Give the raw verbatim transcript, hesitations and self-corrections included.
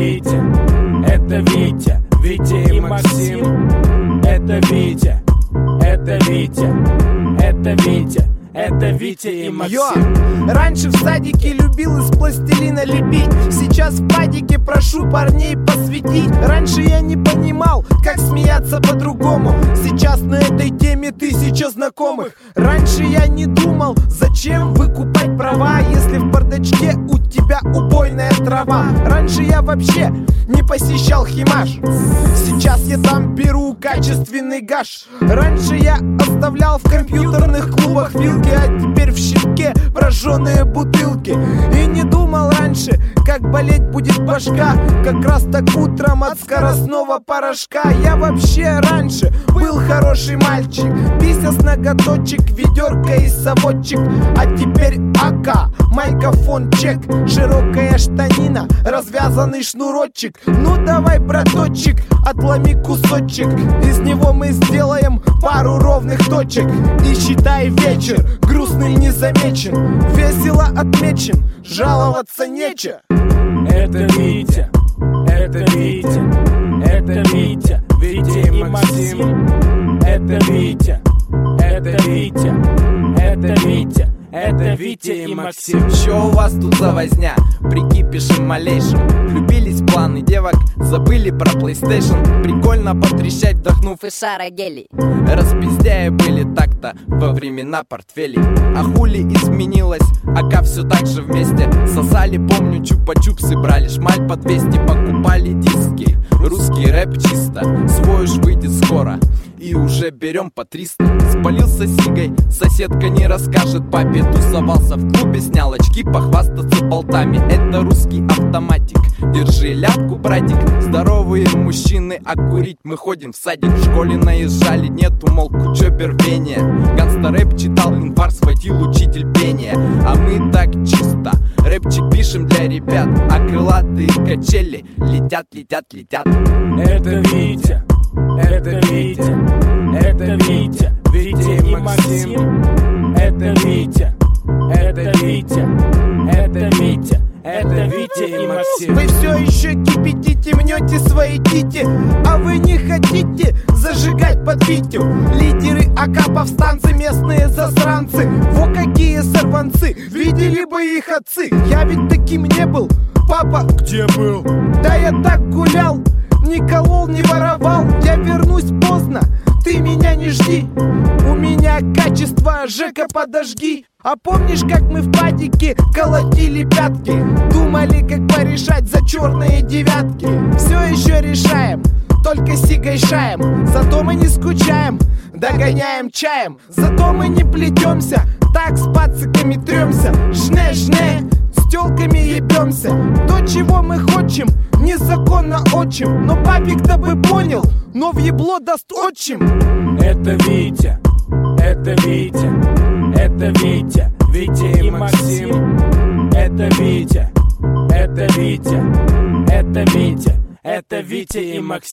Витя, это Витя, Витя и Максим. Это Витя, это Витя, это Витя, это Витя и Максим. Йо! Раньше в садике любил из пластилина лепить, сейчас в падике прошу парней посвятить. Раньше я не понимал, как смеяться по-другому, сейчас на этой теме тысяча знакомых. Раньше я не думал, зачем выкупать права, если в бардачке у тебя убойная трава. Раньше я вообще не посещал химаш, сейчас я там беру качественный гаш. Раньше я оставлял в компьютерных клубах вилки, а теперь в щитке прожженные бутылки. И не думал раньше, как болеть будет башка, как раз так утром от скоростного порошка. Я вообще раньше был хороший мальчик, пися с ноготочек, ведерко и совочек. А теперь АК, майкофон чек, широкая штанина, развязанный шнурочек. Ну давай, браточек, отломи кусочек, из него мы сделаем пару ровных точек. И считай вечер грустный не замечен, весело отмечен, жаловаться нечего. Это Витя, это Витя, это Витя, Витя и Максим. Это Витя, это Витя, это Витя, это Витя и Максим. Чё у вас тут за возня? Прикипишем малейшим. Влюбились в планы девок, забыли про PlayStation. Прикольно потрещать, вдохнув и шарогели. Распиздяя были так-то во времена портфелей. А хули изменилось, ака все так же вместе. Сосали, помню, чупа-чупсы, брали шмаль по двести, покупали диски. Русский рэп чисто, свой уж выйдет скоро, и уже берем по триста. Спалился сигой, соседка не расскажет папе. Тусовался в клубе, снял очки, похвастаться болтами. Это русский автоматик, держи ляпку, братик. Здоровые мужчины, а курить мы ходим в садик. В школе наезжали, нету, мол, чопер пения. Ганста-рэп читал, инфаркт схватил учитель пения. А мы так чисто рэпчик пишем для ребят, а крылатые качели летят, летят, летят. Это Витя, это Витя, это Витя, Витя и Максим. Это Витя, это Витя, это Витя, это Витя и Максим. Вы все еще кипятите, мнете свои тити, а вы не хотите зажигать под Витю. Лидеры АК, повстанцы, местные засранцы. Во какие сорванцы, видели бы их отцы. Я ведь таким не был, папа. Где был? Да я так гулял, не колол, не воровал. Я вернусь поздно, ты меня не жди. У меня качество, Жека, подожги. А помнишь, как мы в падике колотили пятки? Думали, как порешать за черные девятки. Все еще решаем, только сигой шаем. Зато мы не скучаем, догоняем чаем. Зато мы не плетемся, так с пациками тремся. Жне-жне, с тёлками ебемся. То, чего мы хотим, незаконно отчим. Но папик-то бы понял, но в ебло даст отчим. Это Витя, это Витя, это Витя, Витя и Максим. Это Витя, это Витя, это Витя, это Витя и Максим.